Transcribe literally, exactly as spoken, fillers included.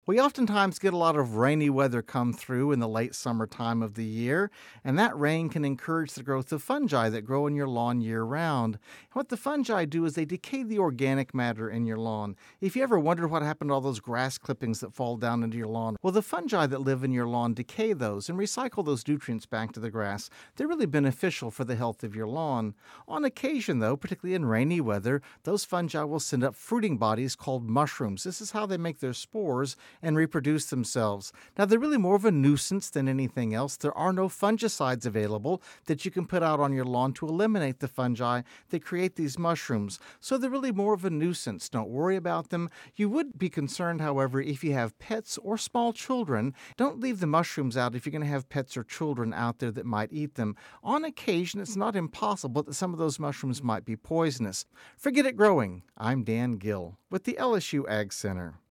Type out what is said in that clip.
We oftentimes get a lot of rainy weather come through in the late summer time of the year, and that rain can encourage the growth of fungi that grow in your lawn year round. What the fungi do is they decay the organic matter in your lawn. If you ever wondered what happened to all those grass clippings that fall down into your lawn, well, the fungi that live in your lawn decay those and recycle those nutrients back to the grass. They're really beneficial for the health of your lawn. On occasion, though, particularly in rainy weather, those fungi will send up fruiting bodies called mushrooms. This is how they make their spores and reproduce themselves. Now, they're really more of a nuisance than anything else. There are no fungicides available that you can put out on your lawn to eliminate the fungi that create these mushrooms. So they're really more of a nuisance. Don't worry about them. You would be concerned, however, if you have pets or small children. Don't leave the mushrooms out if you're going to have pets or children out there that might eat them. On occasion, it's not impossible that some of those mushrooms might be poisonous. Forget it growing. I'm Dan Gill with the L S U Ag Center.